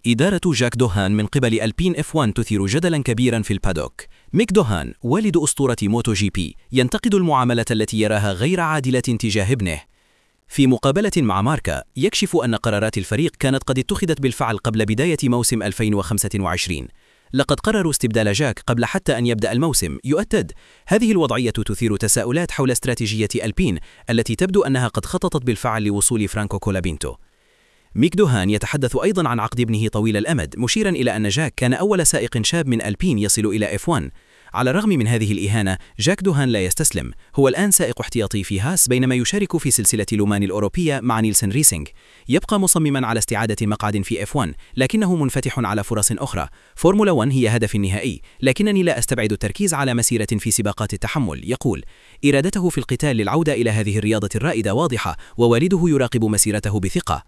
إدارة جاك دوهان من قبل ألبين F1 تثير جدلا كبيرا في البادوك. ميك دوهان والد أسطورة موتو جي بي ينتقد المعاملة التي يراها غير عادلة تجاه ابنه. في مقابلة مع ماركا يكشف أن قرارات الفريق كانت قد اتخذت بالفعل قبل بداية موسم 2025. لقد قرروا استبدال جاك قبل حتى أن يبدأ الموسم. يؤكد هذه الوضعية تثير تساؤلات حول استراتيجية ألبين التي تبدو أنها قد خططت بالفعل لوصول فرانكو كولابينتو. ميك دوهان يتحدث أيضا عن عقد ابنه طويل الأمد، مشيرا إلى أن جاك كان أول سائق شاب من ألبين يصل إلى F1. على الرغم من هذه الإهانة، جاك دوهان لا يستسلم. هو الآن سائق احتياطي في هاس بينما يشارك في سلسلة لومان الأوروبية مع نيلسون ريسينج. يبقى مصمما على استعادة مقعد في F1، لكنه منفتح على فرص أخرى. فورمولا 1 هي هدفي النهائي، لكنني لا أستبعد التركيز على مسيرة في سباقات التحمل. يقول إرادته في القتال للعودة إلى هذه الرياضة الرائدة واضحة، ووالده يراقب مسيرته بثقة.